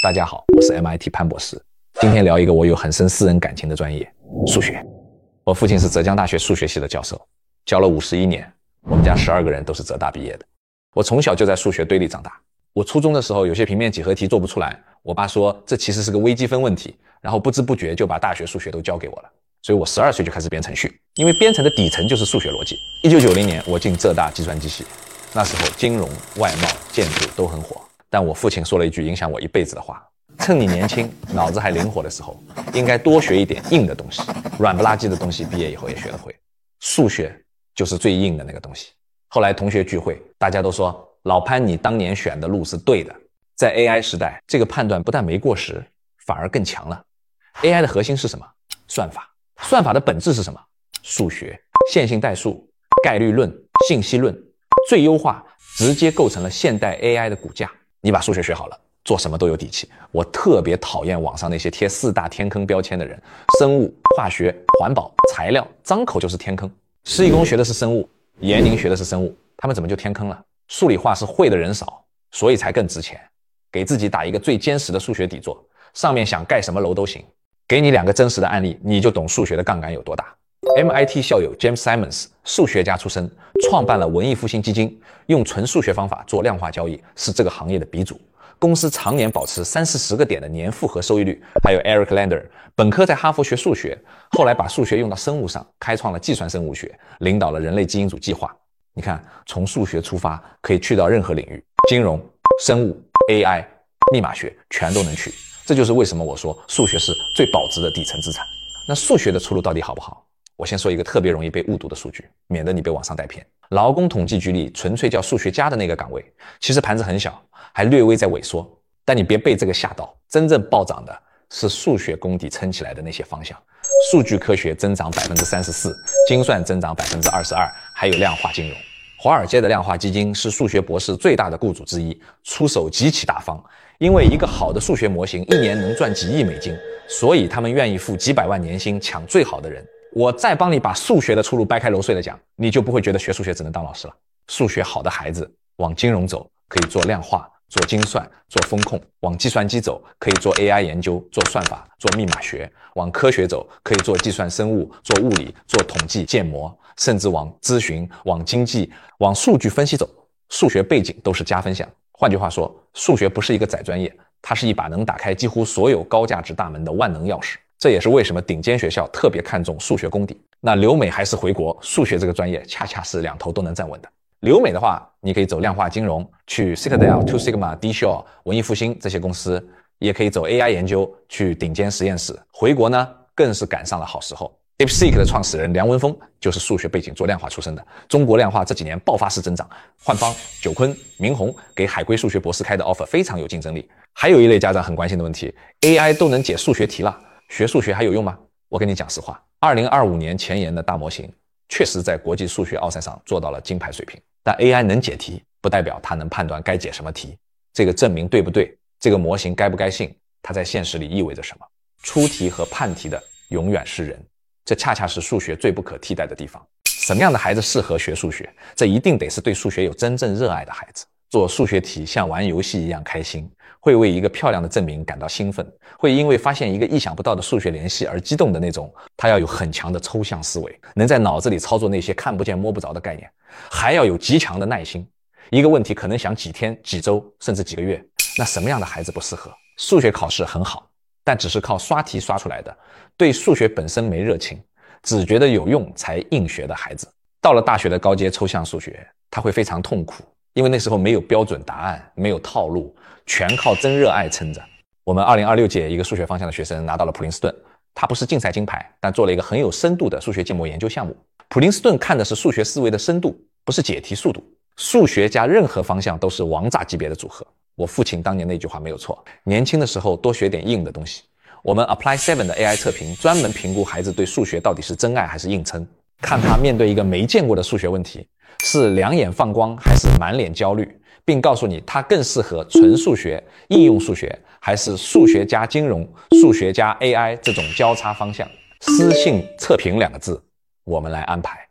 大家好，我是 MIT 潘博士。今天聊一个我有很深私人感情的专业——数学。我父亲是浙江大学数学系的教授，教了51年。我们家12个人都是浙大毕业的。我从小就在数学堆里长大。我初中的时候，有些平面几何题做不出来，我爸说这其实是个微积分问题，然后不知不觉就把大学数学都教给我了。所以我12岁就开始编程序，因为编程的底层就是数学逻辑。1990年，我进浙大计算机系，那时候金融、外贸、建筑都很火。但我父亲说了一句影响我一辈子的话：趁你年轻，脑子还灵活的时候，应该多学一点硬的东西，软不拉几的东西毕业以后也学得会。数学就是最硬的那个东西。后来同学聚会，大家都说老潘你当年选的路是对的。在 AI 时代，这个判断不但没过时，反而更强了。AI 的核心是什么？算法。算法的本质是什么？数学、线性代数、概率论、信息论，最优化直接构成了现代 AI 的骨架。你把数学学好了，做什么都有底气。我特别讨厌网上那些贴4大天坑标签的人，生物、化学、环保、材料，张口就是天坑。施一公学的是生物，闫宁学的是生物，他们怎么就天坑了？数理化是会的人少，所以才更值钱。给自己打一个最坚实的数学底座，上面想盖什么楼都行。给你2个真实的案例，你就懂数学的杠杆有多大。MIT 校友 James Simons 数学家出身，创办了文艺复兴基金，用纯数学方法做量化交易，是这个行业的鼻祖。公司常年保持30-40个点的年复合收益率。还有 Eric Lander 本科在哈佛学数学，后来把数学用到生物上，开创了计算生物学，领导了人类基因组计划。你看，从数学出发可以去到任何领域，金融、生物、AI、密码学全都能去。这就是为什么我说数学是最保值的底层资产。那数学的出路到底好不好？我先说一个特别容易被误读的数据，免得你被网上带偏。劳工统计局里纯粹叫数学家的那个岗位，其实盘子很小，还略微在萎缩。但你别被这个吓到，真正暴涨的是数学功底撑起来的那些方向。数据科学增长 34%， 精算增长 22%， 还有量化金融。华尔街的量化基金是数学博士最大的雇主之一，出手极其大方。因为一个好的数学模型1年能赚几亿美金，所以他们愿意付几百万年薪抢最好的人。我再帮你把数学的出路掰开揉碎了讲，你就不会觉得学数学只能当老师了。数学好的孩子往金融走，可以做量化、做精算、做风控；往计算机走，可以做 AI 研究、做算法、做密码学；往科学走，可以做计算生物、做物理、做统计、建模，甚至往咨询、往经济、往数据分析走。数学背景都是加分项。换句话说，数学不是一个窄专业，它是一把能打开几乎所有高价值大门的万能钥匙。这也是为什么顶尖学校特别看重数学功底。那留美还是回国，数学这个专业恰恰是2头都能站稳的。留美的话，你可以走量化金融，去 Citadel、Two Sigma、D Shaw、文艺复兴这些公司，也可以走 AI 研究，去顶尖实验室。回国呢，更是赶上了好时候。DeepSeek 的创始人梁文峰就是数学背景做量化出身的。中国量化这几年爆发式增长，焕方、九坤、明宏给海归数学博士开的 offer 非常有竞争力。还有一类家长很关心的问题， AI 都能解数学题了，学数学还有用吗？我跟你讲实话，2025年前沿的大模型确实在国际数学奥赛上做到了金牌水平，但 AI 能解题不代表它能判断该解什么题。这个证明对不对，这个模型该不该信，它在现实里意味着什么？出题和判题的永远是人，这恰恰是数学最不可替代的地方。什么样的孩子适合学数学？这一定得是对数学有真正热爱的孩子。做数学题像玩游戏一样开心，会为一个漂亮的证明感到兴奋，会因为发现一个意想不到的数学联系而激动的那种。他要有很强的抽象思维，能在脑子里操作那些看不见摸不着的概念，还要有极强的耐心。一个问题可能想几天、几周，甚至几个月。那什么样的孩子不适合？数学考试很好，但只是靠刷题刷出来的，对数学本身没热情，只觉得有用才硬学的孩子。到了大学的高阶抽象数学，他会非常痛苦，因为那时候没有标准答案，没有套路，全靠真热爱撑着。我们2026届一个数学方向的学生拿到了普林斯顿，他不是竞赛金牌，但做了一个很有深度的数学建模研究项目。普林斯顿看的是数学思维的深度，不是解题速度。数学加任何方向都是王炸级别的组合。我父亲当年那句话没有错，年轻的时候多学点硬的东西。我们 Apply 7的 AI 测评专门评估孩子对数学到底是真爱还是硬撑，看他面对一个没见过的数学问题，是两眼放光还是满脸焦虑，并告诉你他更适合纯数学、应用数学，还是数学加金融、数学加 AI 这种交叉方向。私信测评2个字，我们来安排。